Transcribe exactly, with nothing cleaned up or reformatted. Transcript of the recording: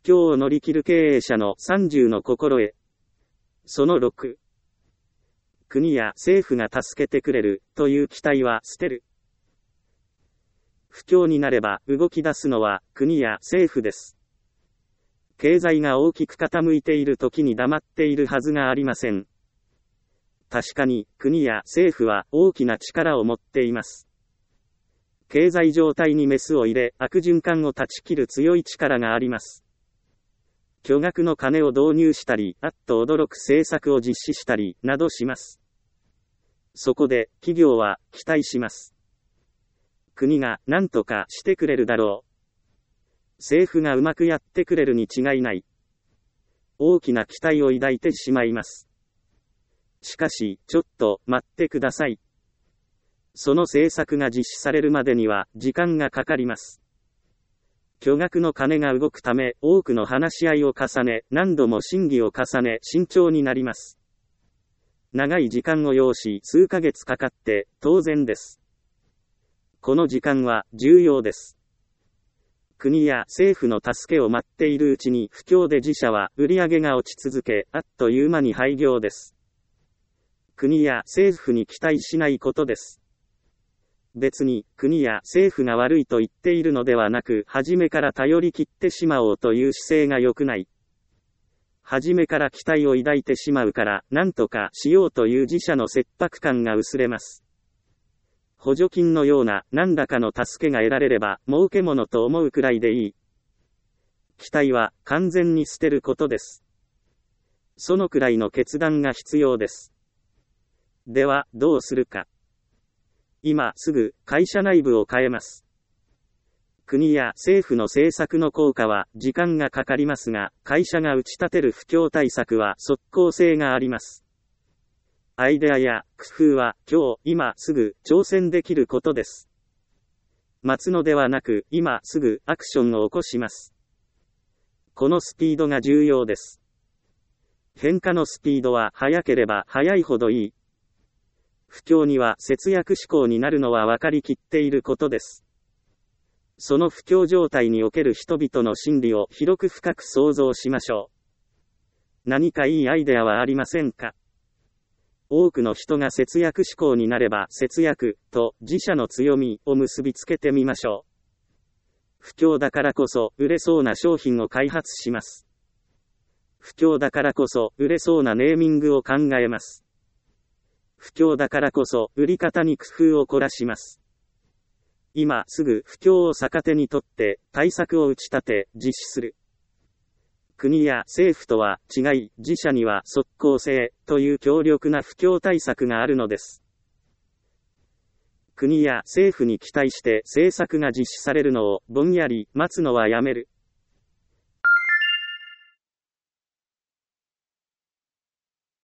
況を乗り切る経営者のさんじゅうの心得。そのろく。国や政府が助けてくれるという期待は捨てる。不況になれば動き出すのは国や政府です。経済が大きく傾いている時に黙っているはずがありません。確かに国や政府は大きな力を持っています。経済状態にメスを入れ悪循環を断ち切る強い力があります。巨額の金を導入したり、あっと驚く政策を実施したり、などします。そこで、企業は、期待します。国が、何とかしてくれるだろう。政府がうまくやってくれるに違いない。大きな期待を抱いてしまいます。しかし、ちょっと、待ってください。その政策が実施されるまでには、時間がかかります。巨額の金が動くため、多くの話し合いを重ね、何度も審議を重ね、慎重になります。長い時間を要し、数ヶ月かかって、当然です。この時間は、重要です。国や政府の助けを待っているうちに、不況で自社は、売上が落ち続け、あっという間に廃業です。国や政府に期待しないことです。別に、国や政府が悪いと言っているのではなく、初めから頼り切ってしまおうという姿勢が良くない。初めから期待を抱いてしまうから、何とかしようという自社の切迫感が薄れます。補助金のような何らかの助けが得られれば、儲けものと思うくらいでいい。期待は完全に捨てることです。そのくらいの決断が必要です。では、どうするか。今すぐ会社内部を変えます。国や政府の政策の効果は時間がかかりますが、会社が打ち立てる不況対策は即効性があります。アイデアや工夫は今日、今すぐ挑戦できることです。待つのではなく、今すぐアクションを起こします。このスピードが重要です。変化のスピードは速ければ速いほどいい。不況には節約志向になるのは分かりきっていることです。その不況状態における人々の心理を広く深く想像しましょう。何かいいアイデアはありませんか？多くの人が節約志向になれば節約と自社の強みを結びつけてみましょう。不況だからこそ売れそうな商品を開発します。不況だからこそ売れそうなネーミングを考えます。不況だからこそ売り方に工夫を凝らします。今すぐ不況を逆手にとって対策を打ち立て実施する。国や政府とは違い、自社には即効性という強力な不況対策があるのです。国や政府に期待して政策が実施されるのをぼんやり待つのはやめる。